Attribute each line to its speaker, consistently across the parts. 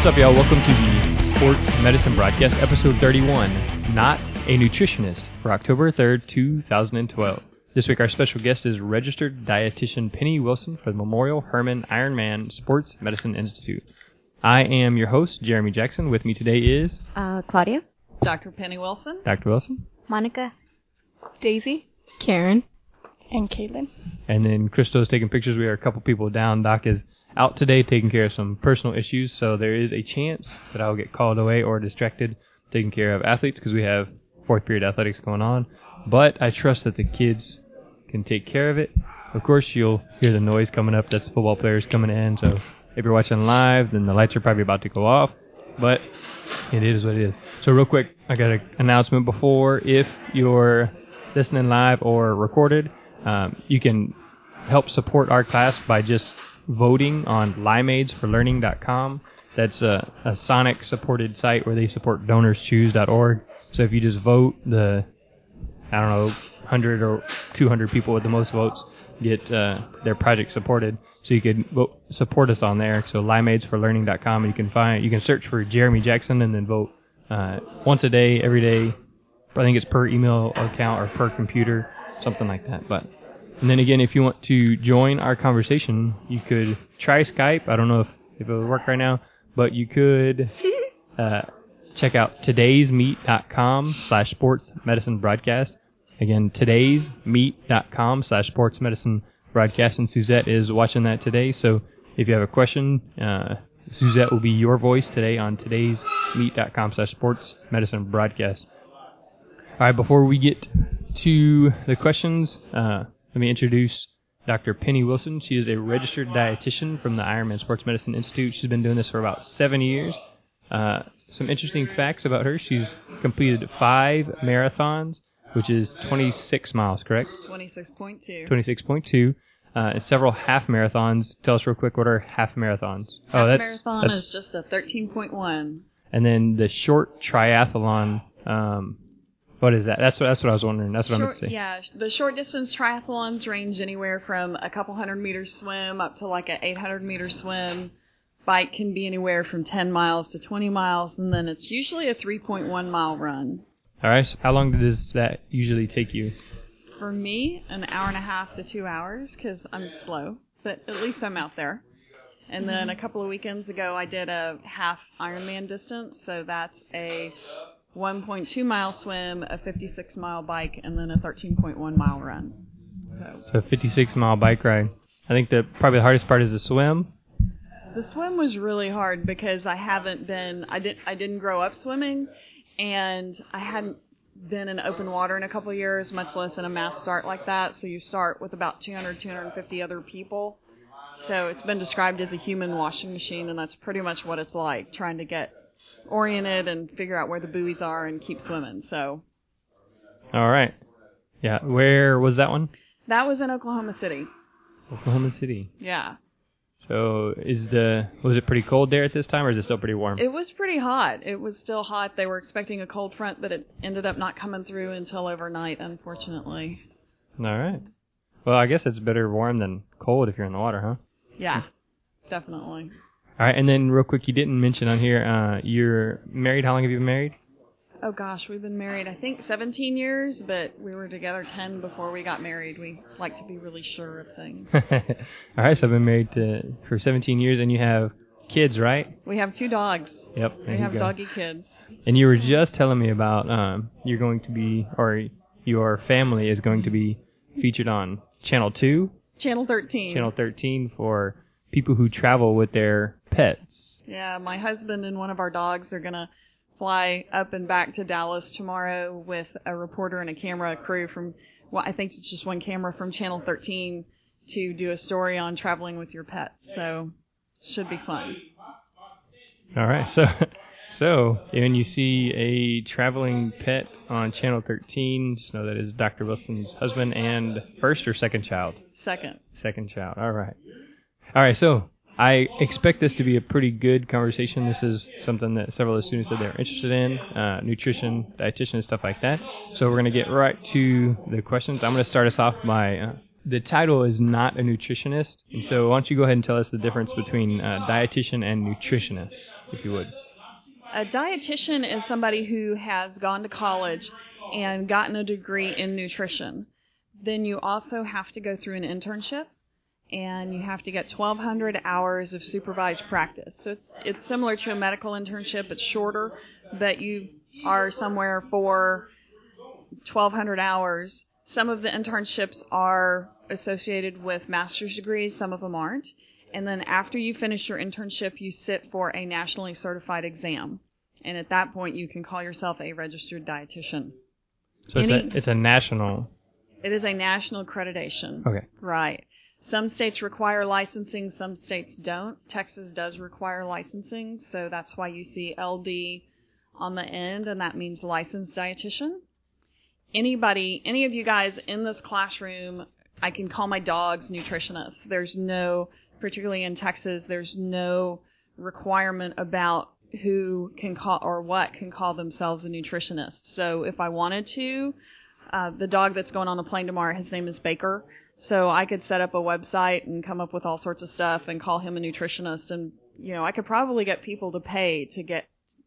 Speaker 1: What's up, y'all? Welcome to the Sports Medicine Broadcast, episode 31, Not a Nutritionist, for October 3rd, 2012. This week, our special guest is registered dietitian Penny Wilson for the Memorial Hermann Ironman Sports Medicine Institute. I am your host, Jeremy Jackson. With me today is...
Speaker 2: Claudia.
Speaker 3: Dr. Penny Wilson.
Speaker 1: Dr. Wilson.
Speaker 2: Monica.
Speaker 4: Daisy. Karen.
Speaker 5: And Caitlin.
Speaker 1: And then Crystal's taking pictures. We are a couple people down. Doc is out today taking care of some personal issues, so there is a chance that I will get called away or distracted taking care of athletes because we have fourth period athletics going on. But I trust that the kids can take care of it. Of course, you'll hear the noise coming up. That's the football players coming in. So if you're watching live, then the lights are probably about to go off. But it is what it is. So real quick, I got an announcement before. If you're listening live or recorded, you can help support our class by just voting on limeadesforlearning.com. That's a Sonic-supported site where they support donorschoose.org. So if you just vote, 100 or 200 people with the most votes get their project supported. So you can vote, support us on there. So limeadesforlearning.com, and you can search for Jeremy Jackson and then vote once a day, every day. I think it's per email account or per computer, something like that. And then again, if you want to join our conversation, you could try Skype. I don't know if it will work right now, but you could check out todaysmeet.com/sportsmedicinebroadcast. Again, todaysmeet.com/sportsmedicinebroadcast, and Suzette is watching that today. So if you have a question, Suzette will be your voice today on todaysmeet.com/sportsmedicinebroadcast. All right, before we get to the questions, let me introduce Dr. Penny Wilson. She is a registered dietitian from the Ironman Sports Medicine Institute. She's been doing this for about 7 years. Some interesting facts about her. She's completed 5 marathons, which is 26 miles, correct?
Speaker 3: 26.2.
Speaker 1: 26.2. And several half marathons. Tell us real quick, what are half marathons?
Speaker 3: Marathon is just a 13.1.
Speaker 1: And then the short triathlon, what is that? That's what I was wondering. That's what I'm going to say.
Speaker 3: Yeah, the short distance triathlons range anywhere from a couple 100-meter swim up to like an 800-meter swim. Bike can be anywhere from 10 miles to 20 miles, and then it's usually a 3.1-mile run.
Speaker 1: All right. So how long does that usually take you?
Speaker 3: For me, an hour and a half to 2 hours because I'm slow, but at least I'm out there. And then a couple of weekends ago, I did a half Ironman distance, so that's a 1.2-mile swim, a 56-mile bike, and then a 13.1-mile run.
Speaker 1: So a 56-mile bike ride. I think probably the hardest part is the swim.
Speaker 3: The swim was really hard because I didn't grow up swimming, and I hadn't been in open water in a couple of years, much less in a mass start like that. So you start with about 250 other people. So it's been described as a human washing machine, and that's pretty much what it's like, trying to get oriented and figure out where the buoys are and keep swimming. So.
Speaker 1: All right. Yeah. Where was that one?
Speaker 3: That was in Oklahoma City.
Speaker 1: Oklahoma City.
Speaker 3: Yeah.
Speaker 1: So was it pretty cold there at this time, or is it still pretty warm?
Speaker 3: It was pretty hot. It was still hot. They were expecting a cold front, but it ended up not coming through until overnight, unfortunately.
Speaker 1: All right. Well, I guess it's better warm than cold if you're in the water, huh?
Speaker 3: Yeah, definitely.
Speaker 1: All right, and then real quick, you didn't mention on here, you're married. How long have you been married?
Speaker 3: Oh, gosh, we've been married, I think, 17 years, but we were together 10 before we got married. We like to be really sure of things.
Speaker 1: All right, so I've been married for 17 years, and you have kids, right?
Speaker 3: We have 2 dogs.
Speaker 1: Yep.
Speaker 3: We have doggy kids.
Speaker 1: And you were just telling me about you're going to be, or your family is going to be featured on Channel 2?
Speaker 3: Channel 13.
Speaker 1: Channel 13 for people who travel with their pets.
Speaker 3: Yeah, my husband and one of our dogs are going to fly up and back to Dallas tomorrow with a reporter and a camera crew from, well, I think it's just one camera from Channel 13 to do a story on traveling with your pets. So it should be fun.
Speaker 1: All right. So when you see a traveling pet on Channel 13, just know that is Dr. Wilson's husband and first or second child?
Speaker 3: Second.
Speaker 1: Second child. All right. So I expect this to be a pretty good conversation. This is something that several of the students said they're interested in, nutrition, dietitian, and stuff like that. So we're going to get right to the questions. I'm going to start us off by the title is not a nutritionist, and so why don't you go ahead and tell us the difference between dietitian and nutritionist, if you would.
Speaker 3: A dietitian is somebody who has gone to college and gotten a degree in nutrition. Then you also have to go through an internship, and you have to get 1,200 hours of supervised practice. So it's similar to a medical internship. It's shorter, but you are somewhere for 1,200 hours. Some of the internships are associated with master's degrees. Some of them aren't. And then after you finish your internship, you sit for a nationally certified exam. And at that point, you can call yourself a registered dietitian.
Speaker 1: So it's a national...
Speaker 3: It is a national accreditation.
Speaker 1: Okay.
Speaker 3: Right. Some states require licensing, some states don't. Texas does require licensing, so that's why you see LD on the end, and that means licensed dietitian. Any of you guys in this classroom, I can call my dogs nutritionists. There's no, particularly in Texas, there's no requirement about who can call or what can call themselves a nutritionist. So if I wanted to, the dog that's going on the plane tomorrow, his name is Baker. So I could set up a website and come up with all sorts of stuff and call him a nutritionist. And, I could probably get people to pay to get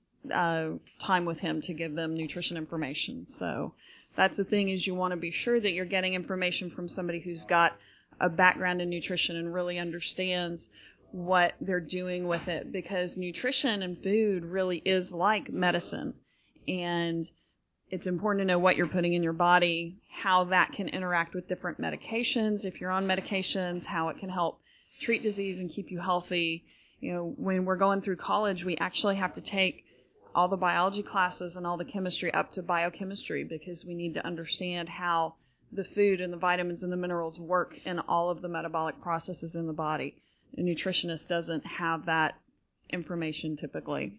Speaker 3: time with him to give them nutrition information. So that's the thing, is you want to be sure that you're getting information from somebody who's got a background in nutrition and really understands what they're doing with it, because nutrition and food really is like medicine. And it's important to know what you're putting in your body, how that can interact with different medications, if you're on medications, how it can help treat disease and keep you healthy. When we're going through college, we actually have to take all the biology classes and all the chemistry up to biochemistry, because we need to understand how the food and the vitamins and the minerals work in all of the metabolic processes in the body. A nutritionist doesn't have that information typically.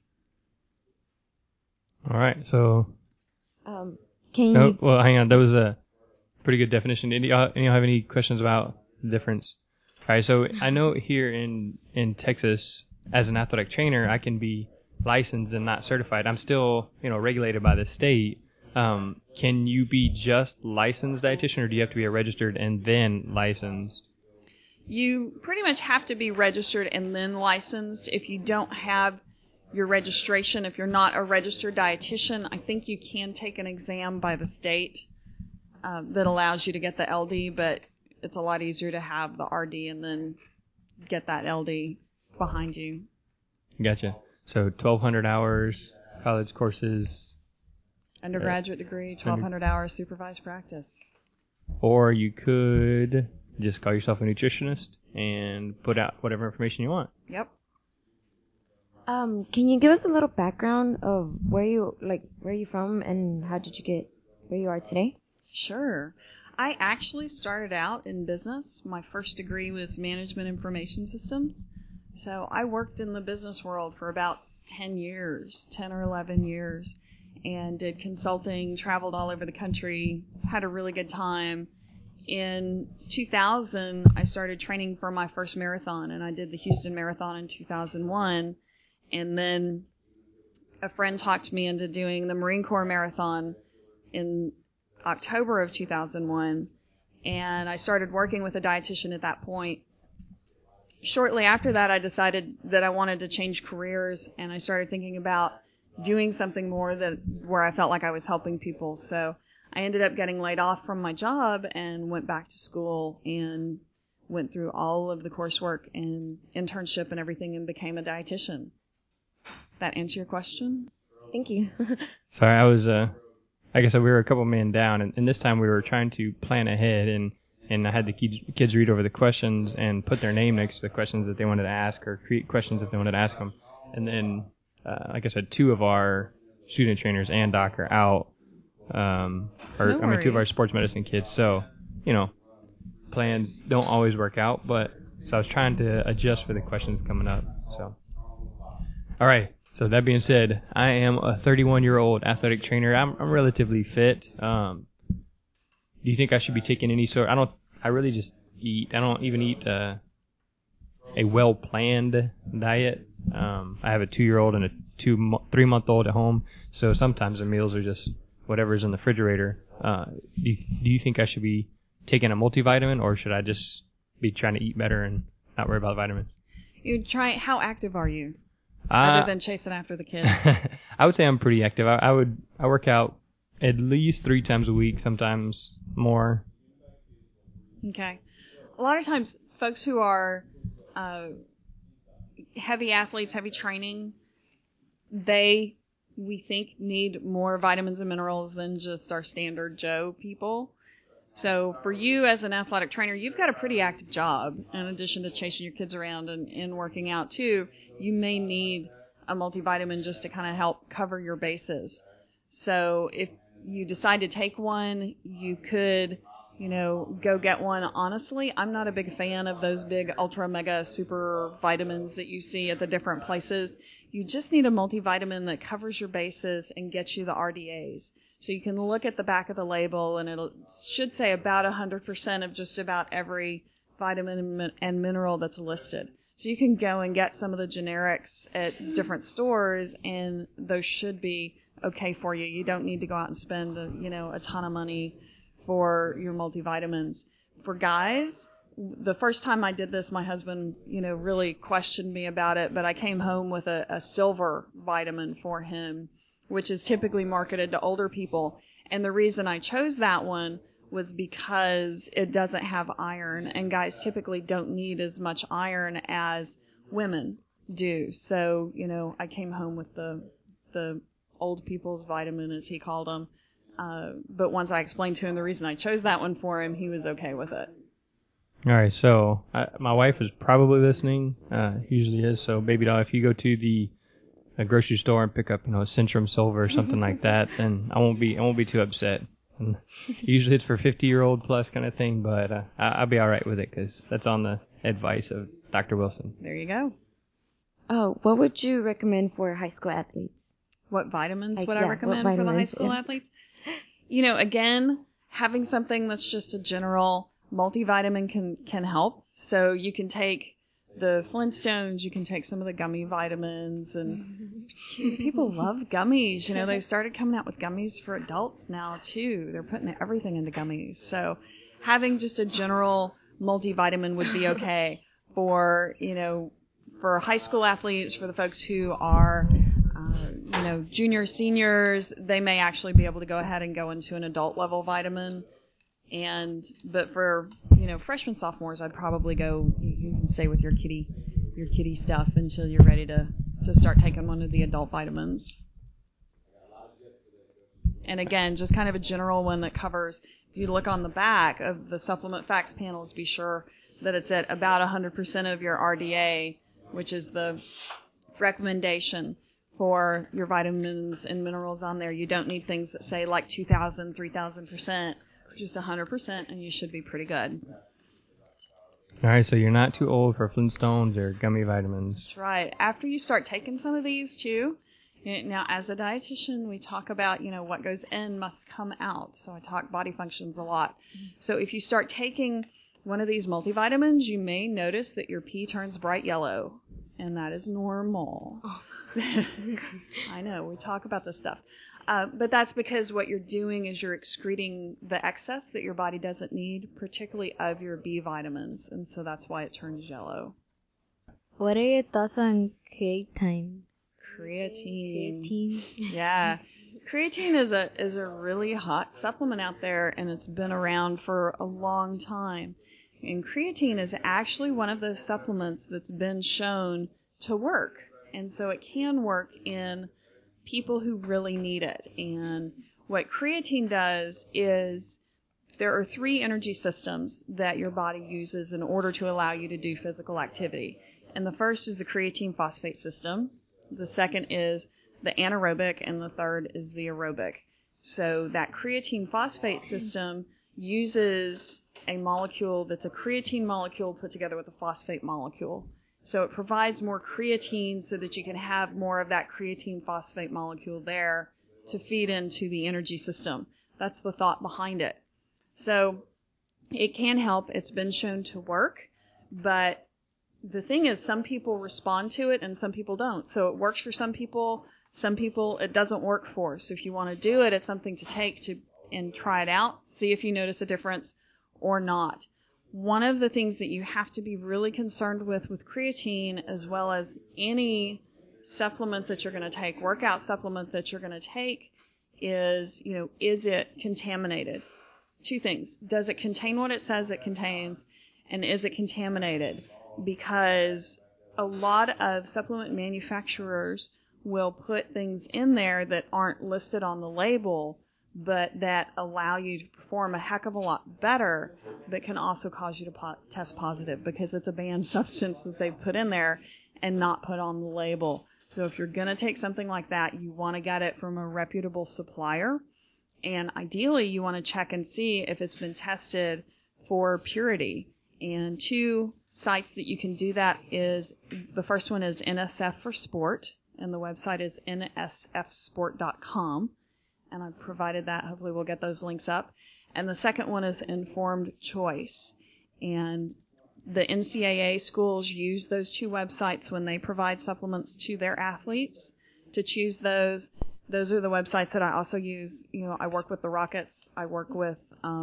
Speaker 1: All right, so...
Speaker 4: Can you...
Speaker 1: well, hang on. That was a pretty good definition. Any y'all have any questions about the difference? All right, so I know here in Texas, as an athletic trainer, I can be licensed and not certified. I'm still, regulated by the state. Can you be just licensed dietitian, or do you have to be a registered and then licensed?
Speaker 3: You pretty much have to be registered and then licensed. If you don't have your registration, if you're not a registered dietitian, I think you can take an exam by the state that allows you to get the LD, but it's a lot easier to have the RD and then get that LD behind you.
Speaker 1: Gotcha. So 1,200 hours, college courses.
Speaker 3: Undergraduate degree, 1,200 hours supervised practice.
Speaker 1: Or you could just call yourself a nutritionist and put out whatever information you want.
Speaker 3: Yep.
Speaker 4: Can you give us a little background of where you're from and how did you get where you are today?
Speaker 3: Sure. I actually started out in business. My first degree was management information systems. So I worked in the business world for about 10 or 11 years, and did consulting, traveled all over the country, had a really good time. In 2000, I started training for my first marathon, and I did the Houston Marathon in 2001. And then a friend talked me into doing the Marine Corps Marathon in October of 2001, and I started working with a dietitian at that point. Shortly after that, I decided that I wanted to change careers, and I started thinking about doing something more where I felt like I was helping people. So I ended up getting laid off from my job and went back to school and went through all of the coursework and internship and everything and became a dietitian. That answer your question?
Speaker 4: Thank you.
Speaker 1: Sorry, I was, like I said, we were a couple men down, and this time we were trying to plan ahead, and I had the kids read over the questions and put their name next to the questions that they wanted to ask, or create questions if they wanted to ask them. And then, like I said, two of our student trainers and Doc are out, two of our sports medicine kids. So, plans don't always work out, so I was trying to adjust for the questions coming up. So, all right. So that being said, I am a 31-year-old athletic trainer. I'm relatively fit. Do you think I should be taking any sort? I really just eat. I don't even eat a well-planned diet. I have a 2-year-old and a 3-month-old at home, so sometimes the meals are just whatever's in the refrigerator. Do you think I should be taking a multivitamin, or should I just be trying to eat better and not worry about vitamins?
Speaker 3: You try. How active are you? Other than chasing after the kids.
Speaker 1: I would say I'm pretty active. I work out at least 3 times a week, sometimes more.
Speaker 3: Okay. A lot of times, folks who are heavy athletes, heavy training, we think, need more vitamins and minerals than just our standard Joe people. So for you as an athletic trainer, you've got a pretty active job. In addition to chasing your kids around and working out too, you may need a multivitamin just to kind of help cover your bases. So if you decide to take one, you could, go get one. Honestly, I'm not a big fan of those big ultra mega super vitamins that you see at the different places. You just need a multivitamin that covers your bases and gets you the RDAs. So you can look at the back of the label, and it should say about 100% of just about every vitamin and mineral that's listed. So you can go and get some of the generics at different stores, and those should be okay for you. You don't need to go out and spend a ton of money for your multivitamins. For guys, the first time I did this, my husband, really questioned me about it, but I came home with a silver vitamin for him, which is typically marketed to older people. And the reason I chose that one was because it doesn't have iron, and guys typically don't need as much iron as women do. So, I came home with the old people's vitamin, as he called them. But once I explained to him the reason I chose that one for him, he was okay with it.
Speaker 1: All right, so my wife is probably listening, usually is. So, baby doll, if you go to a grocery store and pick up, a Centrum Silver or something like that, then I won't be too upset. And usually it's for 50-year-old plus kind of thing, but I'll be all right with it because that's on the advice of Dr. Wilson.
Speaker 3: There you go.
Speaker 4: Oh, what would you recommend for high school athletes?
Speaker 3: What vitamins would I recommend for the high school athletes? Again, having something that's just a general multivitamin can help. So you can take the Flintstones, you can take some of the gummy vitamins, and people love gummies. They've started coming out with gummies for adults now too. They're putting everything into gummies. So having just a general multivitamin would be okay for high school athletes, for the folks who are juniors, seniors. They may actually be able to go ahead and go into an adult level vitamin. But for freshmen, sophomores, I'd probably go. You can stay with your kitty stuff until you're ready to start taking one of the adult vitamins. And again, just kind of a general one that covers. If you look on the back of the supplement facts panels, be sure that it's at about 100% of your RDA, which is the recommendation for your vitamins and minerals on there. You don't need things that say like 2,000, 3,000%. Just 100%, and you should be pretty good.
Speaker 1: All right, so you're not too old for Flintstones or gummy vitamins.
Speaker 3: That's right. After you start taking some of these, too, now as a dietitian, we talk about, what goes in must come out. So I talk body functions a lot. So if you start taking one of these multivitamins, you may notice that your pee turns bright yellow, and that is normal. Oh. I know, we talk about this stuff. But that's because what you're doing is you're excreting the excess that your body doesn't need, particularly of your B vitamins, and so that's why it turns yellow.
Speaker 2: What are your thoughts on creatine?
Speaker 3: Creatine. Yeah. Creatine is a really hot supplement out there, and it's been around for a long time. And creatine is actually one of those supplements that's been shown to work. And so it can work in people who really need it. And what creatine does is there are 3 energy systems that your body uses in order to allow you to do physical activity. And the first is the creatine phosphate system. The second is the anaerobic, and the third is the aerobic. So that creatine phosphate system uses a molecule that's a creatine molecule put together with a phosphate molecule. So it provides more creatine so that you can have more of that creatine phosphate molecule there to feed into the energy system. That's the thought behind it. So it can help. It's been shown to work, but the thing is some people respond to it and some people don't. So it works for some people it doesn't work for. So if you want to do it, it's something to take and try it out, see if you notice a difference, or not. One of the things that you have to be really concerned with creatine, as well as any supplement that you're going to take, workout supplement that you're going to take, is, is it contaminated? Two things. Does it contain what it says it contains, and is it contaminated? Because a lot of supplement manufacturers will put things in there that aren't listed on the label, but that allow you to perform a heck of a lot better, but can also cause you to test positive because it's a banned substance that they've put in there and not put on the label. So if you're going to take something like that, you want to get it from a reputable supplier, and ideally you want to check and see if it's been tested for purity. And two sites that you can do that is, the first one is NSF for Sport, and the website is nsfsport.com. And I've provided that. Hopefully we'll get those links up. And the second one is Informed Choice. And the NCAA schools use those two websites when they provide supplements to their athletes to choose those. Those are the websites that I also use. I work with the Rockets. I work with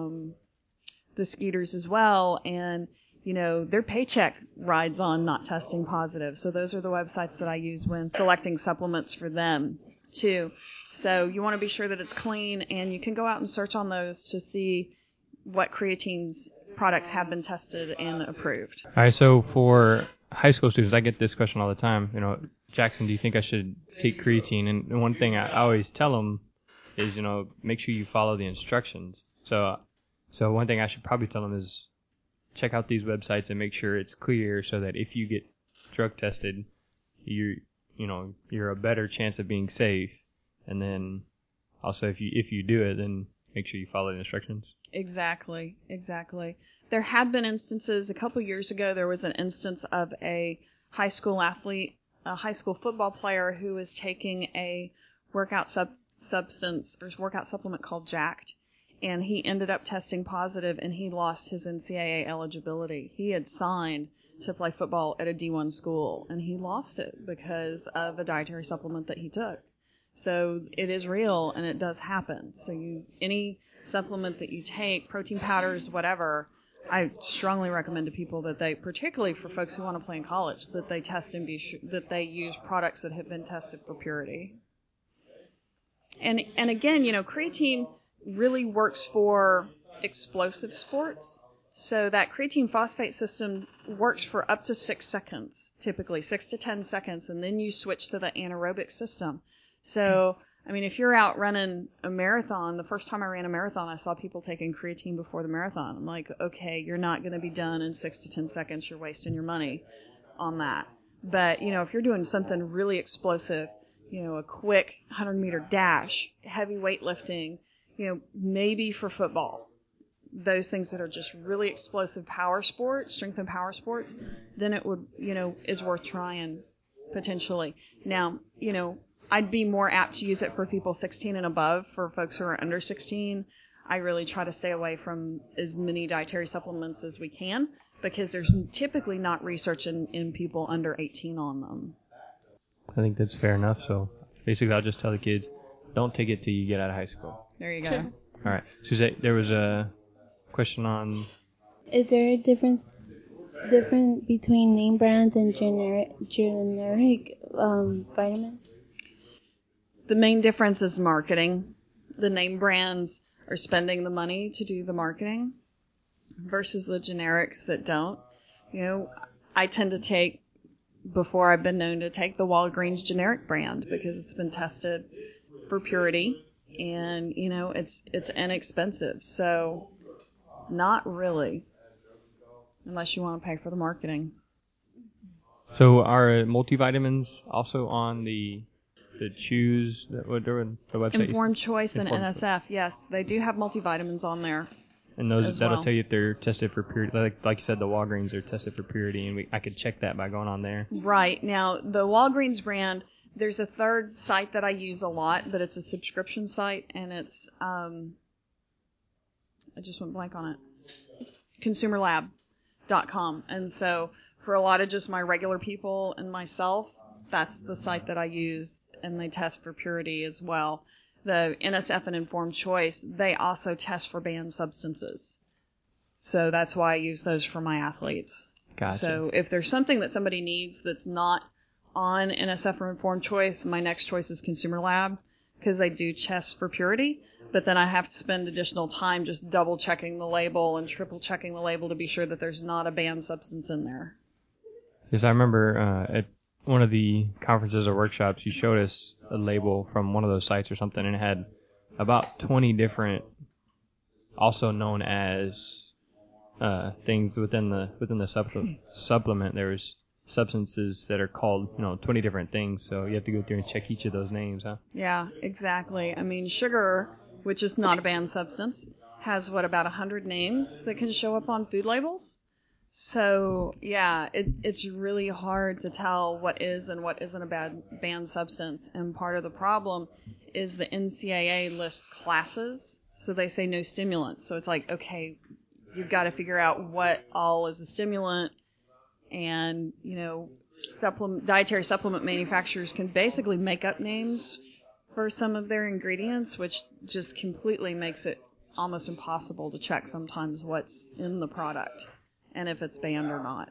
Speaker 3: the Skeeters as well. And, their paycheck rides on not testing positive. So those are the websites that I use when selecting supplements for them too. So you want to be sure that it's clean, and you can go out and search on those to see what creatine's products have been tested and approved.
Speaker 1: All right, so for high school students, I get this question all the time. Jackson, do you think I should take creatine? And one thing I always tell them is, make sure you follow the instructions. So one thing I should probably tell them is check out these websites and make sure it's clear, so that if you get drug tested, you're a better chance of being safe. And then also if you do it, then make sure you follow the instructions.
Speaker 3: Exactly. There have been instances, a couple years ago, there was an instance of a high school athlete, a high school football player who was taking a workout substance or workout supplement called Jacked, and he ended up testing positive, and he lost his NCAA eligibility. He had signed to play football at a D1 school, and he lost it because of a dietary supplement that he took. So it is real, and it does happen. So any supplement that you take, protein powders, whatever, I strongly recommend to people that they, particularly for folks who want to play in college, that they test and be sure that they use products that have been tested for purity. And again, creatine really works for explosive sports. So that creatine phosphate system works for up to 6 seconds, typically 6 to 10 seconds, and then you switch to the anaerobic system. So, if you're out running a marathon, the first time I ran a marathon, I saw people taking creatine before the marathon. I'm like, okay, you're not going to be done in 6 to 10 seconds. You're wasting your money on that. But, if you're doing something really explosive, a quick 100-meter dash, heavy weightlifting, maybe for football, those things that are just really explosive power sports, strength and power sports, then it would, is worth trying potentially. Now, I'd be more apt to use it for people 16 and above. For folks who are under 16, I really try to stay away from as many dietary supplements as we can, because there's typically not research in people under 18 on them.
Speaker 1: I think that's fair enough. So basically, I'll just tell the kids, don't take it till you get out of high school.
Speaker 3: There you go.
Speaker 1: All right. Suzette, there was a question on...
Speaker 2: Is there a difference between name brands and generic vitamins?
Speaker 3: The main difference is marketing. The name brands are spending the money to do the marketing versus the generics that don't. I tend to take, before I've been known to take, the Walgreens generic brand because it's been tested for purity, and it's inexpensive. So not really, unless you want to pay for the marketing.
Speaker 1: So are multivitamins also on the Choose, the website?
Speaker 3: Informed Choice and NSF, yes, they do have multivitamins on there.
Speaker 1: And that'll tell you if they're tested for purity. Like you said, the Walgreens are tested for purity, and I could check that by going on there.
Speaker 3: Right. Now, the Walgreens brand, there's a third site that I use a lot, but it's a subscription site, and it's, I just went blank on it, consumerlab.com. And so for a lot of just my regular people and myself, that's the site that I use, and they test for purity as well. The NSF and Informed Choice, they also test for banned substances. So that's why I use those for my athletes.
Speaker 1: Gotcha.
Speaker 3: So if there's something that somebody needs that's not on NSF or Informed Choice, my next choice is Consumer Lab, because they do test for purity. But then I have to spend additional time just double checking the label and triple checking the label to be sure that there's not a banned substance in there.
Speaker 1: Yes, I remember at one of the conferences or workshops, you showed us a label from one of those sites or something, and it had about 20 different, also known as things within the supplement. There was substances that are called 20 different things, so you have to go through and check each of those names, huh?
Speaker 3: Yeah, exactly. I mean, sugar, which is not a banned substance, has about 100 names that can show up on food labels. So yeah, it's really hard to tell what is and what isn't a banned substance. And part of the problem is the NCAA lists classes, so they say no stimulants. So it's like, okay, you've got to figure out what all is a stimulant. And, dietary supplement manufacturers can basically make up names for some of their ingredients, which just completely makes it almost impossible to check sometimes what's in the product and if it's banned or not.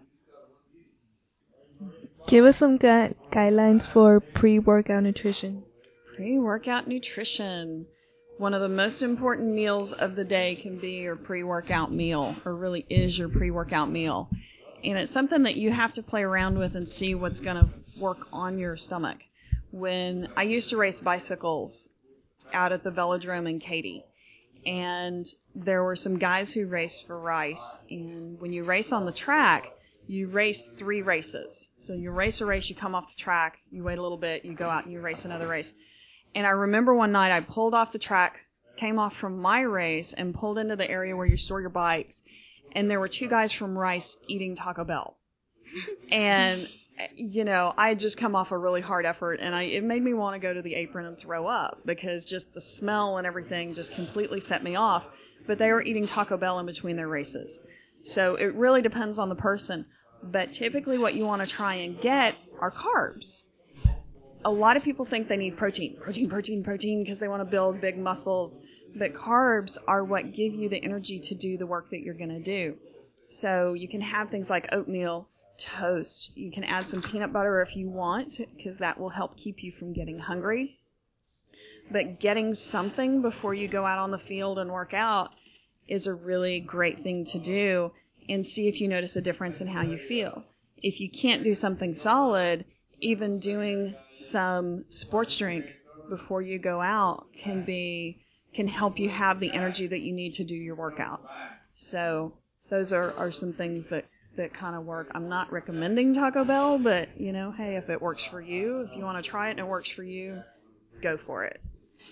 Speaker 5: Give us some guidelines for pre-workout nutrition.
Speaker 3: Pre-workout nutrition. One of the most important meals of the day can be your pre-workout meal, or really is your pre-workout meal. And it's something that you have to play around with and see what's going to work on your stomach. When I used to race bicycles out at the velodrome in Katy, and there were some guys who raced for Rice. And when you race on the track, you race 3 races. So you race a race, you come off the track, you wait a little bit, you go out and you race another race. And I remember one night I pulled off the track, came off from my race, and pulled into the area where you store your bikes. And there were 2 guys from Rice eating Taco Bell. And, I had just come off a really hard effort, and it made me want to go to the apron and throw up, because just the smell and everything just completely set me off. But they were eating Taco Bell in between their races. So it really depends on the person. But typically what you want to try and get are carbs. A lot of people think they need protein, because they want to build big muscles. But carbs are what give you the energy to do the work that you're going to do. So you can have things like oatmeal, toast. You can add some peanut butter if you want, because that will help keep you from getting hungry. But getting something before you go out on the field and work out is a really great thing to do, and see if you notice a difference in how you feel. If you can't do something solid, even doing some sports drink before you go out can help you have the energy that you need to do your workout. So those are some things that kind of work. I'm not recommending Taco Bell, but, hey, if it works for you, if you want to try it and it works for you, go for it.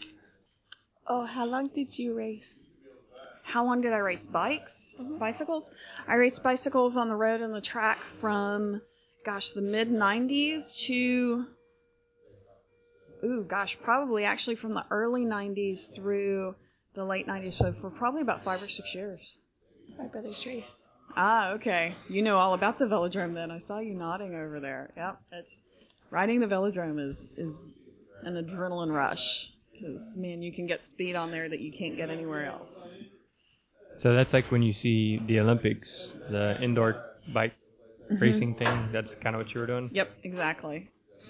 Speaker 5: Oh, how long did you race?
Speaker 3: How long did I race bicycles? I raced bicycles on the road and the track from, the mid-90s to, probably actually from the early 90s through the late 90s, so for probably about 5 or 6 years.
Speaker 5: My brother's race.
Speaker 3: Ah, okay. You know all about the velodrome then. I saw you nodding over there. Yep. Riding the velodrome is an adrenaline rush, because, man, you can get speed on there that you can't get anywhere else.
Speaker 1: So that's like when you see the Olympics, the indoor bike racing thing. That's kind of what you were doing?
Speaker 3: Yep, exactly.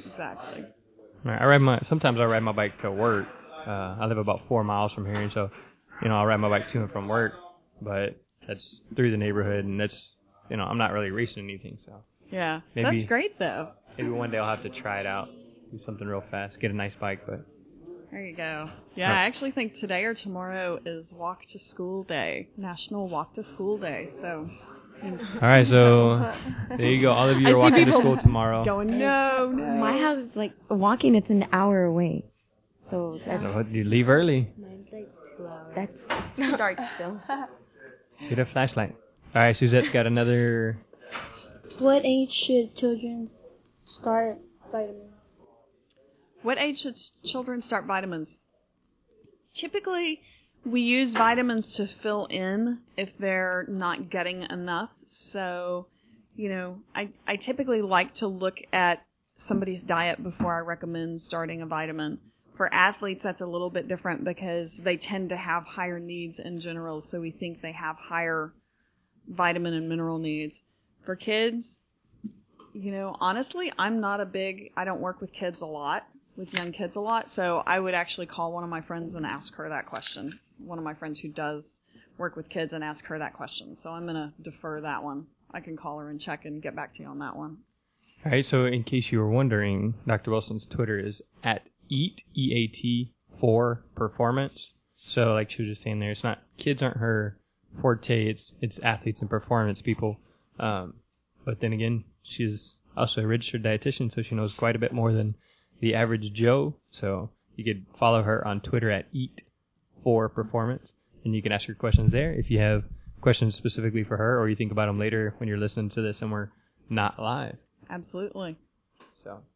Speaker 1: Right, sometimes I ride my bike to work. I live about 4 miles from here, and so, I'll ride my bike to and from work, but that's through the neighborhood, and that's, I'm not really racing anything, so.
Speaker 3: Yeah,
Speaker 1: maybe,
Speaker 3: that's great, though.
Speaker 1: Maybe one day I'll have to try it out, do something real fast, get a nice bike, but.
Speaker 3: There you go. Yeah, I actually think today or tomorrow is Walk to School Day, National Walk to School Day, so.
Speaker 1: All right, so there you go. All of you are walking to school tomorrow.
Speaker 3: Going, no.
Speaker 4: My house is walking, it's an hour away. So that's...
Speaker 1: So you leave early.
Speaker 2: Mine's like 2 hours.
Speaker 4: That's dark still.
Speaker 1: Get a flashlight. All right, Suzette's got another.
Speaker 2: What age should children start vitamins?
Speaker 3: What age should children start vitamins? Typically, we use vitamins to fill in if they're not getting enough. So, I typically like to look at somebody's diet before I recommend starting a vitamin. For athletes, that's a little bit different because they tend to have higher needs in general, so we think they have higher vitamin and mineral needs. For kids, honestly, I don't work with kids a lot, with young kids a lot, so I would actually call one of my friends and ask her that question. One of my friends who does work with kids and ask her that question. So I'm going to defer that one. I can call her and check and get back to you on that one.
Speaker 1: All right, so in case you were wondering, Dr. Wilson's Twitter is at EAT, E-A-T, for performance. So like she was just saying there, kids aren't her forte, it's athletes and performance people. But then again, she's also a registered dietitian, so she knows quite a bit more than the average Joe. So you could follow her on Twitter at EAT for performance, and you can ask her questions there if you have questions specifically for her, or you think about them later when you're listening to this and we're not live.
Speaker 3: Absolutely.
Speaker 1: So, all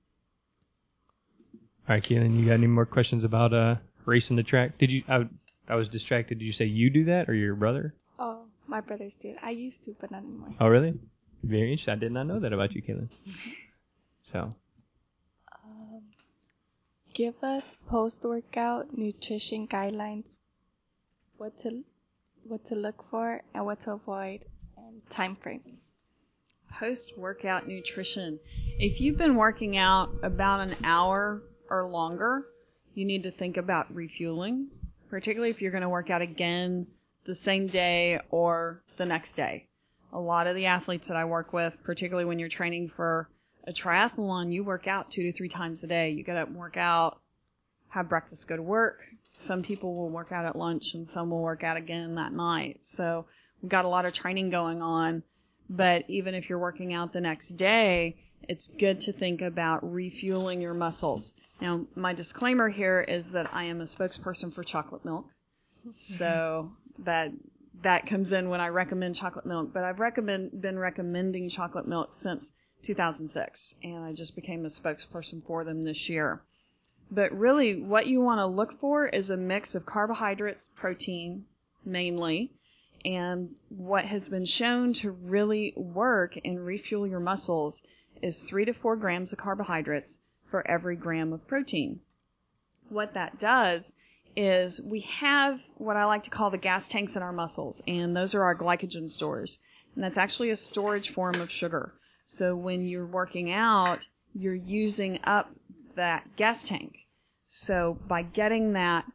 Speaker 1: right, Keelan, you got any more questions about racing the track? I was distracted. Did you say you do that or your brother?
Speaker 5: Oh, my brothers did. I used to, but not anymore.
Speaker 1: Oh, really? Very interesting. I did not know that about you, Keelan. So.
Speaker 5: Give us post-workout nutrition guidelines. What to look for and what to avoid, and time frames.
Speaker 3: Post-workout nutrition. If you've been working out about an hour or longer, you need to think about refueling, particularly if you're going to work out again the same day or the next day. A lot of the athletes that I work with, particularly when you're training for a triathlon, you work out 2 to 3 times a day. You get up and work out, have breakfast, go to work. Some people will work out at lunch and some will work out again that night. So we've got a lot of training going on. But even if you're working out the next day, it's good to think about refueling your muscles. Now, my disclaimer here is that I am a spokesperson for chocolate milk. So that comes in when I recommend chocolate milk. But I've been recommending chocolate milk since 2006, and I just became a spokesperson for them this year. But really, what you want to look for is a mix of carbohydrates, protein, mainly, and what has been shown to really work and refuel your muscles is 3 to 4 grams of carbohydrates for every gram of protein. What that does is we have what I like to call the gas tanks in our muscles, and those are our glycogen stores. And that's actually a storage form of sugar. So when you're working out, you're using up that gas tank. So by getting that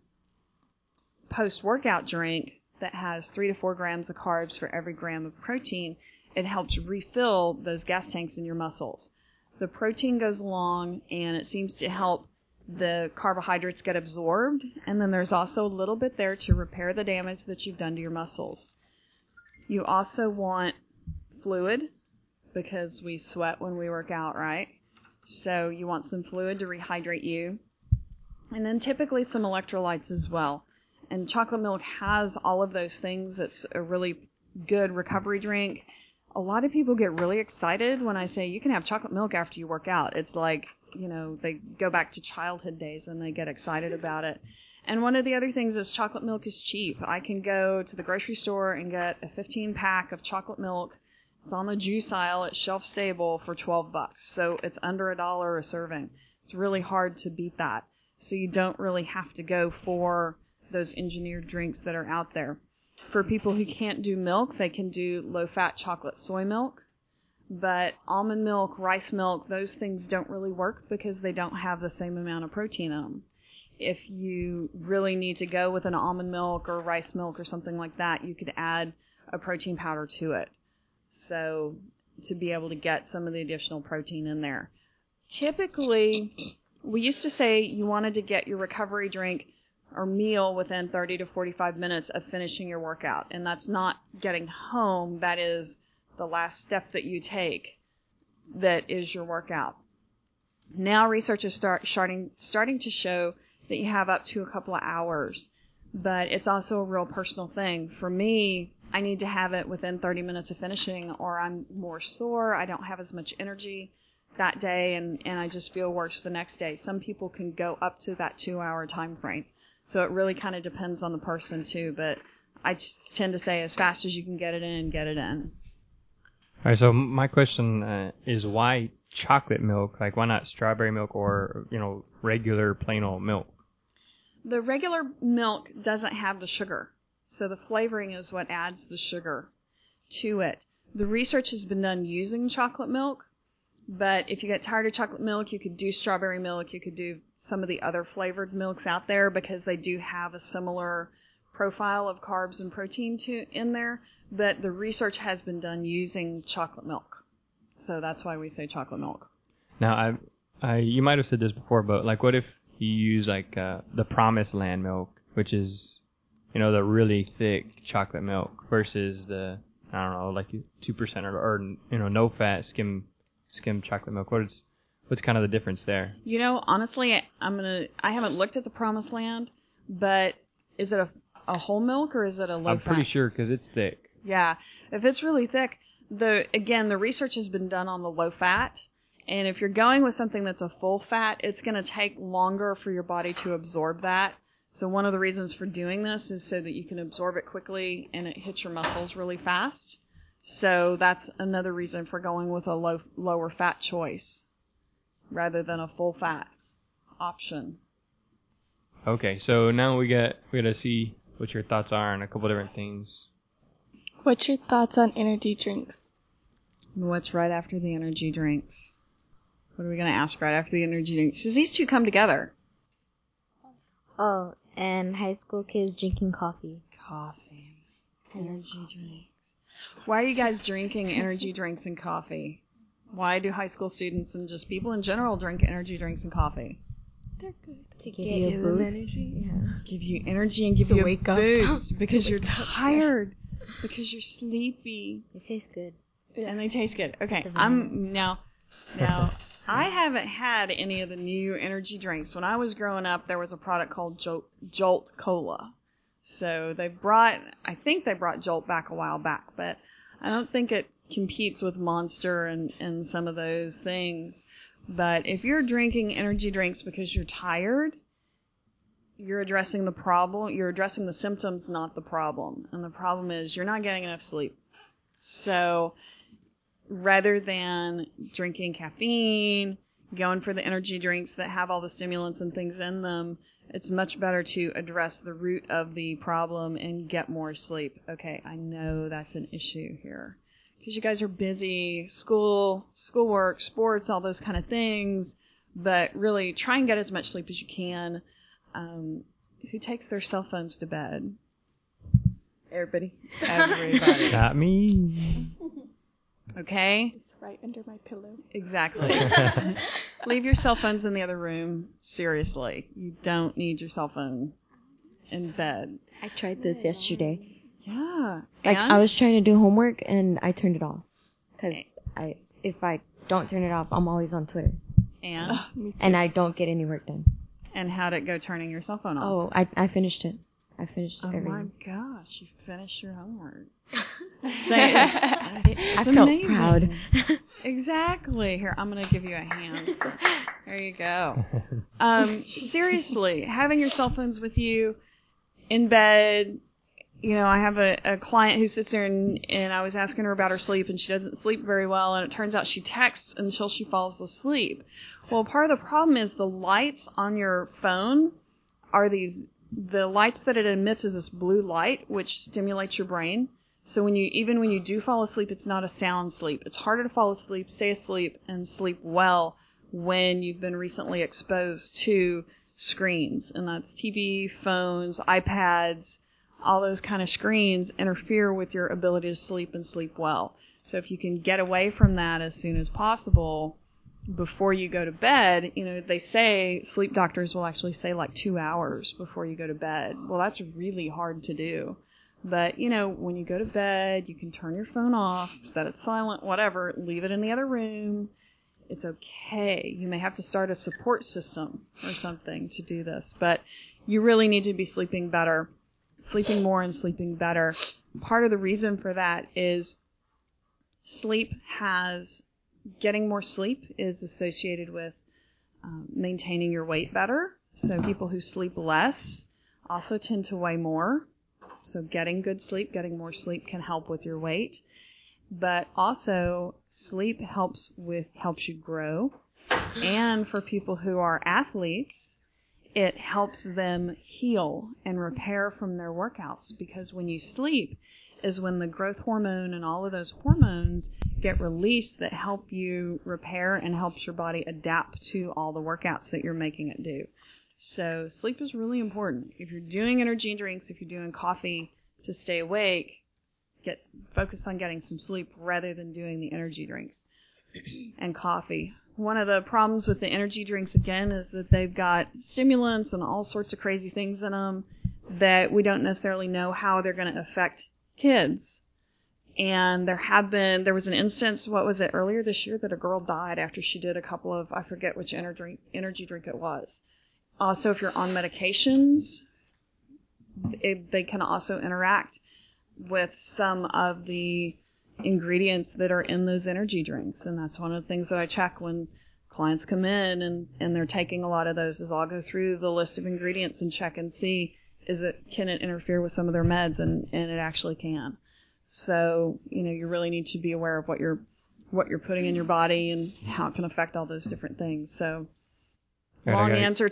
Speaker 3: post-workout drink that has 3 to 4 grams of carbs for every gram of protein, it helps refill those gas tanks in your muscles. The protein goes along, and it seems to help the carbohydrates get absorbed, and then there's also a little bit there to repair the damage that you've done to your muscles. You also want fluid, because we sweat when we work out, right? So you want some fluid to rehydrate you. And then typically some electrolytes as well. And chocolate milk has all of those things. It's a really good recovery drink. A lot of people get really excited when I say you can have chocolate milk after you work out. It's like, they go back to childhood days and they get excited about it. And one of the other things is chocolate milk is cheap. I can go to the grocery store and get a 15-pack of chocolate milk. It's on the juice aisle at Shelf Stable for $12. So it's under $1 a serving. It's really hard to beat that. So you don't really have to go for those engineered drinks that are out there. For people who can't do milk, they can do low-fat chocolate soy milk. But almond milk, rice milk, those things don't really work because they don't have the same amount of protein in them. If you really need to go with an almond milk or rice milk or something like that, you could add a protein powder to it. So to be able to get some of the additional protein in there. Typically, we used to say you wanted to get your recovery drink or meal within 30 to 45 minutes of finishing your workout. And that's not getting home. That is the last step that you take that is your workout. Now research is starting to show that you have up to a couple of hours. But it's also a real personal thing. For me, I need to have it within 30 minutes of finishing or I'm more sore. I don't have as much energy that day and I just feel worse the next day. Some people can go up to that 2-hour time frame. So it really kind of depends on the person too. But I tend to say as fast as you can get it in, get it in.
Speaker 1: All right, so my question is why chocolate milk? Like, why not strawberry milk or, regular plain old milk?
Speaker 3: The regular milk doesn't have the sugar. So the flavoring is what adds the sugar. to it. The research has been done using chocolate milk, but if you get tired of chocolate milk, you could do strawberry milk, you could do some of the other flavored milks out there because they do have a similar profile of carbs and protein in there, but the research has been done using chocolate milk. So that's why we say chocolate milk.
Speaker 1: Now, you might have said this before, but like, what if you use like the Promised Land milk, which is, you know, the really thick chocolate milk versus the, I don't know, like 2% or you know, no fat skim chocolate milk. What's kind of the difference there?
Speaker 3: You know, honestly, I haven't looked at the Promised Land, but is it a whole milk or is it a low fat?
Speaker 1: I'm pretty sure because it's thick.
Speaker 3: Yeah, if it's really thick, the research has been done on the low fat, and if you're going with something that's a full fat, it's going to take longer for your body to absorb that. So one of the reasons for doing this is so that you can absorb it quickly and it hits your muscles really fast. So that's another reason for going with a lower fat choice rather than a full fat option.
Speaker 1: Okay, so now we got to see what your thoughts are on a couple different things.
Speaker 5: What's your thoughts on energy drinks?
Speaker 3: What's right after the energy drinks? What are we going to ask right after the energy drinks? Because these two come together.
Speaker 6: Oh, and high school kids drinking coffee.
Speaker 3: Coffee. Energy drinks. Why are you guys drinking energy drinks and coffee? Why do high school students and just people in general drink energy drinks and coffee?
Speaker 5: They're good.
Speaker 6: To give you a boost.
Speaker 5: Energy.
Speaker 4: Yeah.
Speaker 3: Give you energy and give you a boost because you're tired, because you're sleepy.
Speaker 6: They taste good.
Speaker 3: And they taste good. Okay, now I haven't had any of the new energy drinks. When I was growing up, there was a product called Jolt Cola. So I think they brought Jolt back a while back, but I don't think it competes with Monster and some of those things. But if you're drinking energy drinks because you're tired, you're addressing the problem. You're addressing the symptoms, not the problem. And the problem is you're not getting enough sleep. So rather than drinking caffeine, going for the energy drinks that have all the stimulants and things in them, it's much better to address the root of the problem and get more sleep. Okay, I know that's an issue here. Because you guys are busy, schoolwork, sports, all those kind of things. But really, try and get as much sleep as you can. Who takes their cell phones to bed? Everybody.
Speaker 1: Not me.
Speaker 3: Okay?
Speaker 5: It's right under my pillow.
Speaker 3: Exactly. Leave your cell phones in the other room. Seriously. You don't need your cell phone in bed.
Speaker 4: I tried this yesterday.
Speaker 3: Yeah.
Speaker 4: Like,
Speaker 3: and?
Speaker 4: I was trying to do homework, and I turned it off. Because if I don't turn it off, I'm always on Twitter.
Speaker 3: And?
Speaker 4: And I don't get any work done.
Speaker 3: And how'd it go turning your cell phone off?
Speaker 4: Oh, I finished it. I finished
Speaker 3: Oh
Speaker 4: everything.
Speaker 3: my gosh, you finished your homework.
Speaker 4: I felt proud.
Speaker 3: Exactly. Here, I'm going to give you a hand. There you go. Seriously, having your cell phones with you in bed. You know, I have a client who sits there and I was asking her about her sleep, and she doesn't sleep very well, and it turns out she texts until she falls asleep. Well, part of the problem is the lights on your phone are the lights that it emits is this blue light, which stimulates your brain. So when you do fall asleep, it's not a sound sleep. It's harder to fall asleep, stay asleep, and sleep well when you've been recently exposed to screens. And that's TV, phones, iPads, all those kind of screens interfere with your ability to sleep and sleep well. So if you can get away from that as soon as possible before you go to bed, you know, they say, sleep doctors will actually say like 2 hours before you go to bed. Well, that's really hard to do. But, you know, when you go to bed, you can turn your phone off, set it silent, whatever, leave it in the other room. It's okay. You may have to start a support system or something to do this, but you really need to be sleeping better, sleeping more and sleeping better. Part of the reason for that is getting more sleep is associated with maintaining your weight better. So people who sleep less also tend to weigh more. So getting good sleep, getting more sleep can help with your weight. But also sleep helps you grow. And for people who are athletes, it helps them heal and repair from their workouts, because when you sleep, is when the growth hormone and all of those hormones get released that help you repair and helps your body adapt to all the workouts that you're making it do. So sleep is really important. If you're doing energy drinks, if you're doing coffee to stay awake, get focused on getting some sleep rather than doing the energy drinks and coffee. One of the problems with the energy drinks, again, is that they've got stimulants and all sorts of crazy things in them that we don't necessarily know how they're going to affect kids. And there was an instance, what was it, earlier this year, that a girl died after she did a couple of, I forget which energy drink it was. Also, if you're on medications, they can also interact with some of the ingredients that are in those energy drinks. And that's one of the things that I check when clients come in and they're taking a lot of those, is I'll go through the list of ingredients and check and see, can it interfere with some of their meds? And it actually can. So, you really need to be aware of what you're putting in your body and how it can affect all those different things. So, long answer,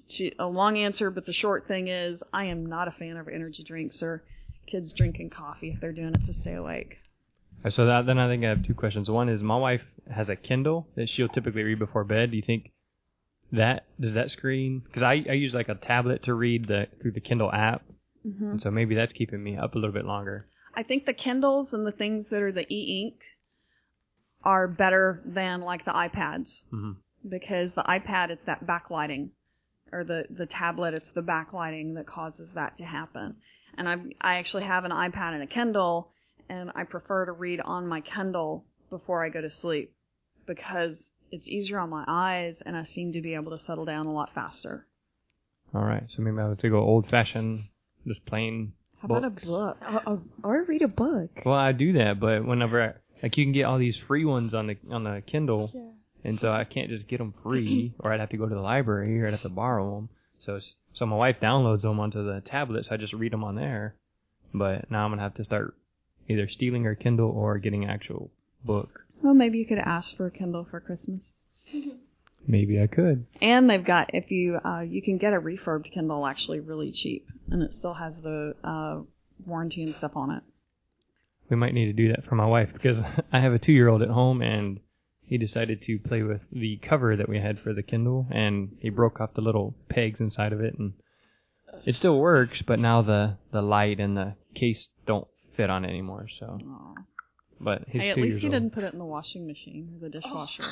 Speaker 3: but the short thing is, I am not a fan of energy drinks or kids drinking coffee if they're doing it to stay awake.
Speaker 1: So then I think I have two questions. One is, my wife has a Kindle that she'll typically read before bed. Do you think does that screen? Because I use like a tablet to read through the Kindle app, and so maybe that's keeping me up a little bit longer.
Speaker 3: I think the Kindles and the things that are the e-ink are better than like the iPads, because the iPad, it's that backlighting, or the tablet, it's the backlighting that causes that to happen. And I actually have an iPad and a Kindle, and I prefer to read on my Kindle before I go to sleep because it's easier on my eyes, and I seem to be able to settle down a lot faster.
Speaker 1: All right, so maybe I'll have to go old-fashioned, just plain
Speaker 4: How
Speaker 1: books.
Speaker 4: about a book? Or read a book.
Speaker 1: Well, I do that, but whenever you can get all these free ones on the Kindle,
Speaker 2: Yeah.
Speaker 1: and so I can't just get them free, or I'd have to go to the library, or I'd have to borrow them. So my wife downloads them onto the tablet, so I just read them on there. But now I'm gonna have to start either stealing her Kindle or getting an actual book.
Speaker 3: Well, maybe you could ask for a Kindle for Christmas.
Speaker 1: Maybe I could.
Speaker 3: And they've got, if you can get a refurbed Kindle actually really cheap, and it still has the warranty and stuff on it.
Speaker 1: We might need to do that for my wife, because I have a 2-year-old at home, and he decided to play with the cover that we had for the Kindle, and he broke off the little pegs inside of it, and it still works, but now the light and the case don't fit on it anymore. So,
Speaker 3: Aww.
Speaker 1: But he's
Speaker 3: Hey, at
Speaker 1: 2
Speaker 3: least
Speaker 1: years
Speaker 3: he
Speaker 1: old.
Speaker 3: didn't put it in the washing machine or the dishwasher.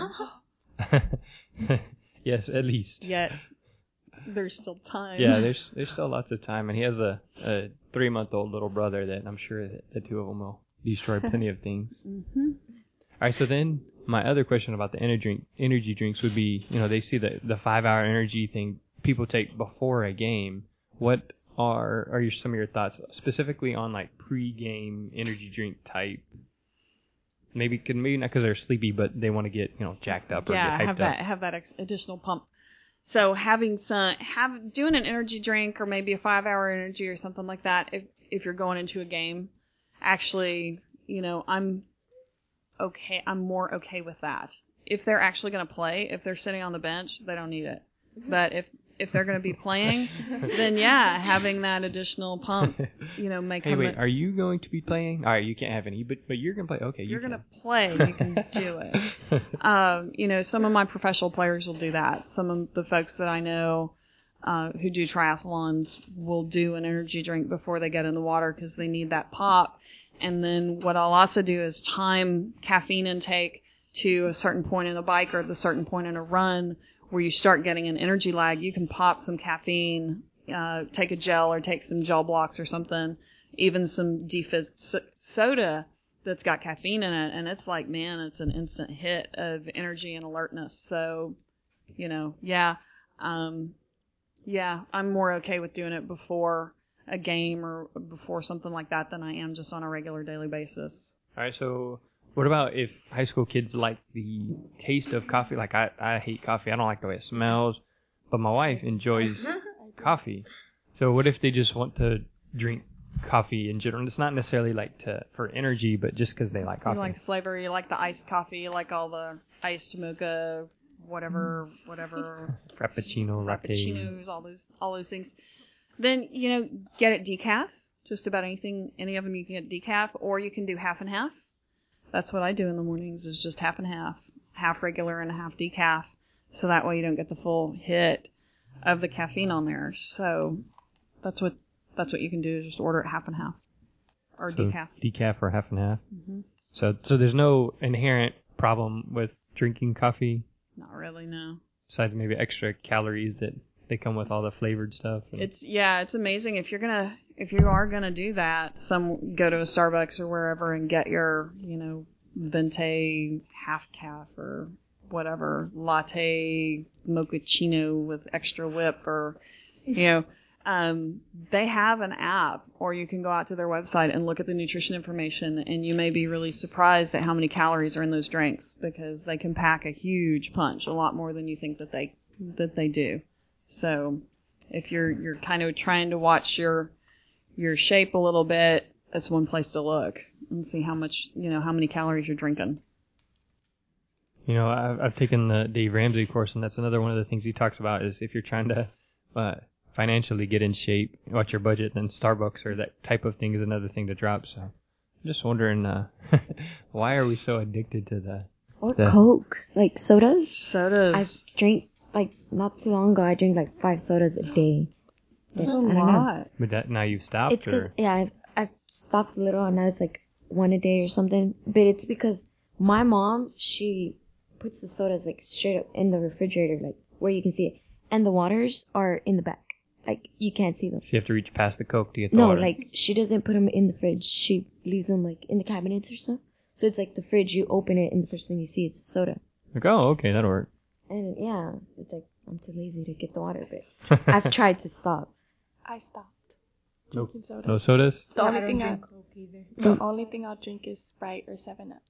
Speaker 1: Yes, at least.
Speaker 3: Yet there's still time.
Speaker 1: Yeah, there's still lots of time, and he has a 3-month-old little brother that I'm sure that the two of them will destroy plenty of things.
Speaker 3: Mm-hmm.
Speaker 1: All right, so then my other question about the energy drinks would be, they see the 5-hour energy thing people take before a game. What are some of your thoughts specifically on like pre-game energy drink type? Maybe not because they're sleepy, but they want to get jacked up or get hyped up.
Speaker 3: Have that additional pump. So doing an energy drink or maybe a 5-hour energy or something like that. If you're going into a game, actually, I'm more okay with that. If they're actually going to play, if they're sitting on the bench, they don't need it. But if they're going to be playing, then yeah, having that additional pump, make.
Speaker 1: Hey, wait, are you going to be playing? All right, you can't have any, but you're going to play. Okay,
Speaker 3: you're going to play. You can do it. Some of my professional players will do that. Some of the folks that I know who do triathlons will do an energy drink before they get in the water because they need that pop. And then what I'll also do is time caffeine intake to a certain point in a bike or at a certain point in a run where you start getting an energy lag. You can pop some caffeine, take a gel or take some gel blocks or something, even some defizzed soda that's got caffeine in it. And it's like, man, it's an instant hit of energy and alertness. So, I'm more okay with doing it before a game or before something like that than I am just on a regular daily basis.
Speaker 1: All right, so what about if high school kids like the taste of coffee? Like I hate coffee. I don't like the way it smells, but my wife enjoys coffee. So what if they just want to drink coffee in general? It's not necessarily like for energy, but just because they like coffee.
Speaker 3: You like the flavor, you like the iced coffee, you like all the iced mocha, whatever.
Speaker 1: Frappuccino, latte.
Speaker 3: Frappuccinos, all those things. Then, get it decaf. Just about anything, any of them you can get decaf, or you can do half and half. That's what I do in the mornings, is just half and half. Half regular and half decaf. So that way you don't get the full hit of the caffeine on there. So that's what you can do, is just order it half and half. Or
Speaker 1: So
Speaker 3: decaf.
Speaker 1: Decaf or half and half.
Speaker 3: Mm-hmm.
Speaker 1: So there's no inherent problem with drinking coffee,
Speaker 3: Not really, no.
Speaker 1: besides maybe extra calories that they come with all the flavored stuff. And
Speaker 3: It's amazing if you are gonna do that. Go to a Starbucks or wherever and get your, venti half calf or whatever latte mochaccino with extra whip, or they have an app, or you can go out to their website and look at the nutrition information, and you may be really surprised at how many calories are in those drinks, because they can pack a huge punch, a lot more than you think that they do. So if you're kind of trying to watch your shape a little bit, that's one place to look and see how many calories you're drinking.
Speaker 1: I've taken the Dave Ramsey course, and that's another one of the things he talks about, is if you're trying to financially get in shape, watch your budget, then Starbucks or that type of thing is another thing to drop. So I'm just wondering, why are we so addicted to that?
Speaker 4: Or Cokes, like sodas.
Speaker 3: Sodas.
Speaker 4: I drink, not too long ago, I drank 5 sodas a day.
Speaker 3: That's a
Speaker 4: I don't know.
Speaker 3: lot.
Speaker 1: But now you've stopped?
Speaker 4: It's 'cause, I've stopped a little, and now it's 1 a day or something. But it's because my mom, she puts the sodas straight up in the refrigerator, where you can see it. And the waters are in the back. You can't see them.
Speaker 1: So you have to reach past the Coke to get the water.
Speaker 4: No, she doesn't put them in the fridge. She leaves them, in the cabinets or so. So it's the fridge, you open it, and the first thing you see is a soda.
Speaker 1: Okay, that'll work.
Speaker 4: And, yeah, it's I'm too lazy to get the water, but I've tried to stop.
Speaker 5: I stopped
Speaker 1: No,
Speaker 5: drinking soda.
Speaker 1: no sodas?
Speaker 5: The
Speaker 2: I
Speaker 5: only
Speaker 2: don't
Speaker 5: thing
Speaker 2: drink Coke either.
Speaker 5: the only thing I'll drink is Sprite or 7-Up.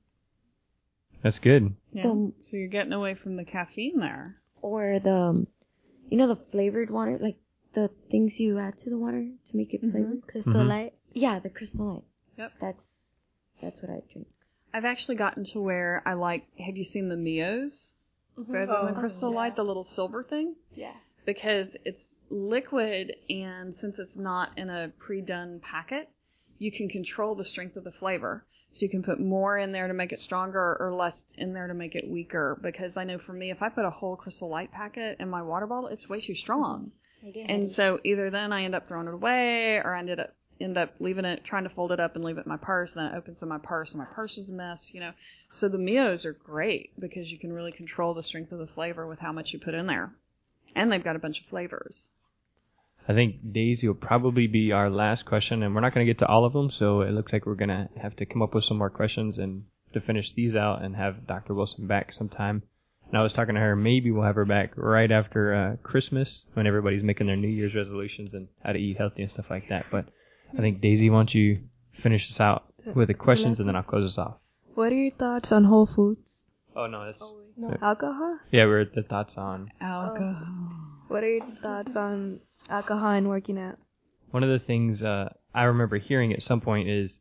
Speaker 1: That's good.
Speaker 3: Yeah.
Speaker 4: The-
Speaker 3: So you're getting away from the caffeine there.
Speaker 4: Or the, the flavored water, the things you add to the water to make it flavored.
Speaker 6: Crystal
Speaker 1: Mhm.
Speaker 6: Light.
Speaker 4: Yeah, the Crystal Light.
Speaker 3: Yep.
Speaker 4: That's what I drink.
Speaker 3: I've actually gotten to where I have you seen the Mios? Better than the Crystal Light, the little silver thing?
Speaker 5: Yeah.
Speaker 3: Because it's liquid, and since it's not in a pre-done packet, you can control the strength of the flavor. So you can put more in there to make it stronger or less in there to make it weaker. Because I know for me, if I put a whole Crystal Light packet in my water bottle, it's way too strong. And so either then I end up throwing it away, or I end up leaving it, trying to fold it up and leave it in my purse, and then it opens in my purse, and my purse is a mess, So the Mios are great because you can really control the strength of the flavor with how much you put in there. And they've got a bunch of flavors.
Speaker 1: I think Daisy will probably be our last question, and we're not going to get to all of them, so it looks like we're going to have to come up with some more questions and to finish these out and have Dr. Wilson back sometime. And I was talking to her, maybe we'll have her back right after Christmas, when everybody's making their New Year's resolutions and how to eat healthy and stuff like that. But I think, Daisy, why don't you finish us out with the questions, and then I'll close us off.
Speaker 7: What are your thoughts on Whole Foods?
Speaker 1: Oh, no, that's...
Speaker 7: No. Alcohol?
Speaker 1: Yeah, we're at the thoughts on...
Speaker 3: Alcohol.
Speaker 7: What are your thoughts on alcohol and working out?
Speaker 1: One of the things I remember hearing at some point is,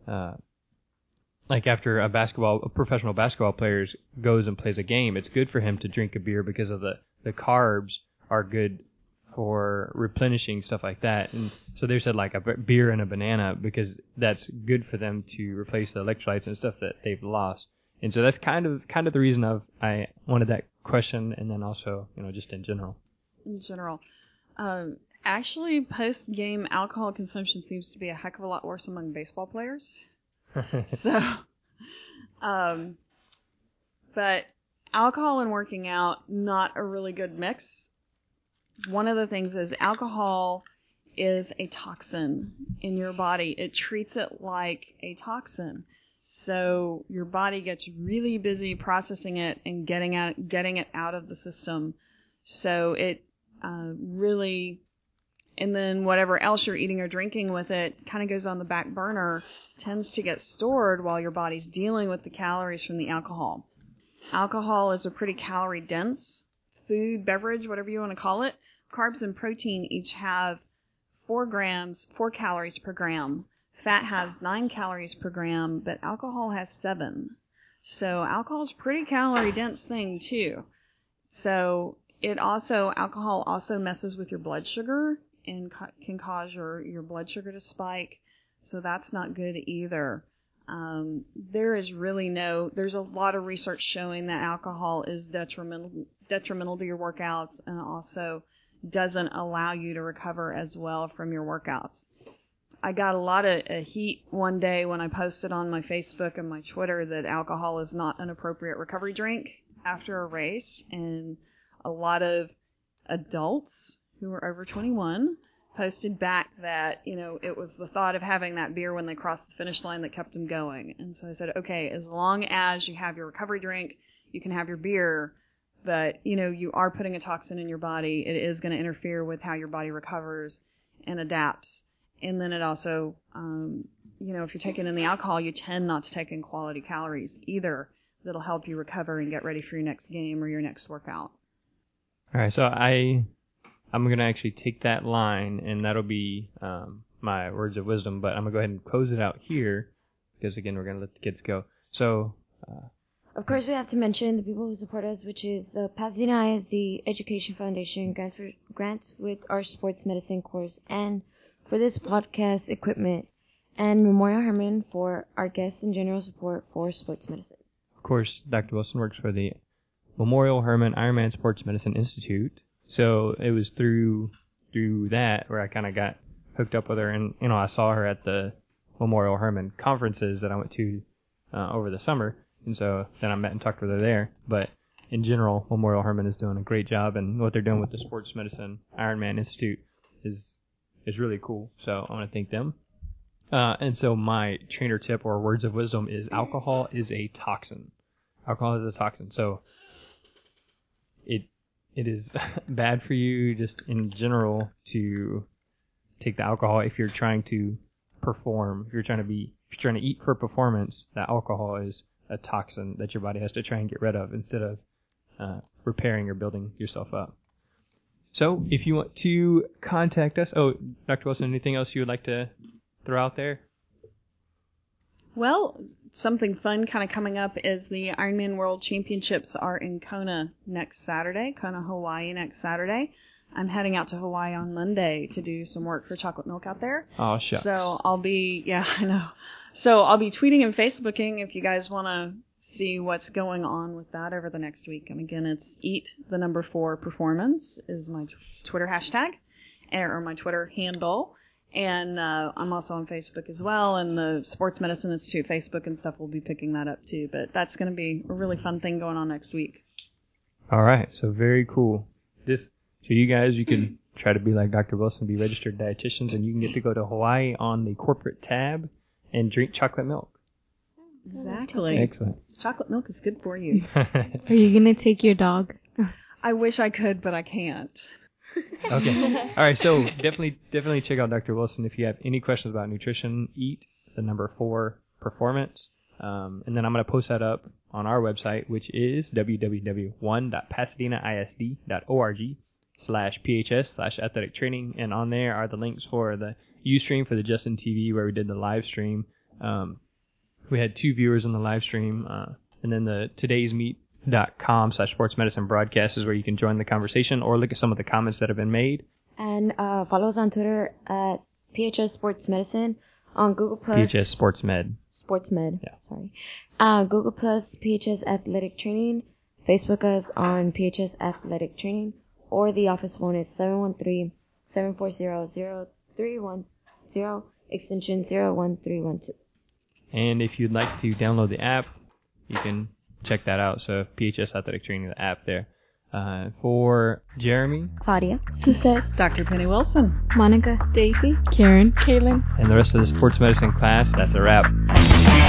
Speaker 1: after a professional basketball player goes and plays a game, it's good for him to drink a beer because of the carbs are good for replenishing, stuff like that. And so they said a beer and a banana because that's good for them to replace the electrolytes and stuff that they've lost. And so that's kind of the reason I wanted that question, and then also, just in general.
Speaker 3: In general. Actually, post-game alcohol consumption seems to be a heck of a lot worse among baseball players. But alcohol and working out, not a really good mix. One of the things is alcohol is a toxin in your body. It treats it like a toxin. So your body gets really busy processing it and getting it out of the system. So it really, and then whatever else you're eating or drinking with it kind of goes on the back burner, tends to get stored while your body's dealing with the calories from the alcohol. Alcohol is a pretty calorie dense food, beverage, whatever you want to call it. Carbs and protein each have 4 calories per gram. Fat has 9 calories per gram, but alcohol has 7. So alcohol is a pretty calorie dense thing too. So alcohol also messes with your blood sugar and can cause your blood sugar to spike. So that's not good either. There's a lot of research showing that alcohol is detrimental to your workouts, and also doesn't allow you to recover as well from your workouts. I got a lot of heat one day when I posted on my Facebook and my Twitter that alcohol is not an appropriate recovery drink after a race, and a lot of adults who were over 21 posted back that, it was the thought of having that beer when they crossed the finish line that kept them going. And so I said, okay, as long as you have your recovery drink, you can have your beer, but, you are putting a toxin in your body. It is going to interfere with how your body recovers and adapts. And then it also, if you're taking in the alcohol, you tend not to take in quality calories either. That'll help you recover and get ready for your next game or your next workout.
Speaker 1: All right, so I'm going to actually take that line, and that'll be my words of wisdom, but I'm going to go ahead and close it out here, because, again, we're going to let the kids go. So,
Speaker 4: of course, we have to mention the people who support us, which is the Pasadena ISD Education Foundation, grants with our sports medicine course, and for this podcast equipment, and Memorial Hermann for our guests and general support for sports medicine.
Speaker 1: Of course, Dr. Wilson works for the Memorial Hermann Ironman Sports Medicine Institute. So it was through that where I kind of got hooked up with her, and I saw her at the Memorial Hermann conferences that I went to over the summer, and so then I met and talked with her there. But in general, Memorial Hermann is doing a great job, and what they're doing with the Sports Medicine Ironman Institute is really cool. So I want to thank them. And so my trainer tip or words of wisdom is alcohol is a toxin. Alcohol is a toxin. So it is bad for you just in general to take the alcohol if you're trying to perform. If you're trying to eat for performance, that alcohol is a toxin that your body has to try and get rid of instead of repairing or building yourself up. So if you want to contact us, Dr. Wilson, anything else you would like to throw out there?
Speaker 3: Well, something fun kind of coming up is the Ironman World Championships are in Kona next Saturday, Kona, Hawaii next Saturday. I'm heading out to Hawaii on Monday to do some work for Chocolate Milk out there.
Speaker 1: Oh, shucks.
Speaker 3: So I'll be tweeting and Facebooking if you guys want to see what's going on with that over the next week. And again, it's eat4performance is my Twitter hashtag, or my Twitter handle. And I'm also on Facebook as well, and the Sports Medicine Institute Facebook and stuff will be picking that up too. But that's going to be a really fun thing going on next week.
Speaker 1: All right, so very cool. So you guys, you can try to be like Dr. Wilson, be registered dietitians, and you can get to go to Hawaii on the corporate tab and drink chocolate milk.
Speaker 3: Exactly.
Speaker 1: Excellent.
Speaker 3: Chocolate milk is good for you.
Speaker 2: Are you going to take your dog?
Speaker 3: I wish I could, but I can't.
Speaker 1: Okay. All right. So definitely check out Dr. Wilson if you have any questions about nutrition. Eat the number 4 performance, and then I'm going to post that up on our website, which is www.pasadenaisd.org/PHS/athletic training, and on there are the links for the Ustream for the Justin TV where we did the live stream. We had 2 viewers on the live stream, and then the todaysmeet.com/sportsmedicine broadcast is where you can join the conversation or look at some of the comments that have been made.
Speaker 4: And follow us on Twitter at PHS Sports Medicine, on Google Plus.
Speaker 1: PHS Sports Med.
Speaker 4: Sports Med.
Speaker 1: Yeah.
Speaker 4: Sorry. Google Plus PHS Athletic Training. Facebook us on PHS Athletic Training, or the office phone is 713-740-0310, extension 01312.
Speaker 1: And if you'd like to download the app, you can check that out. So PHS Athletic Training, the app there. For Jeremy,
Speaker 2: Claudia, Suzette,
Speaker 3: Dr. Penny Wilson,
Speaker 2: Monica, Daisy, Karen, Kaylin,
Speaker 7: and the rest of the sports medicine class, that's a wrap.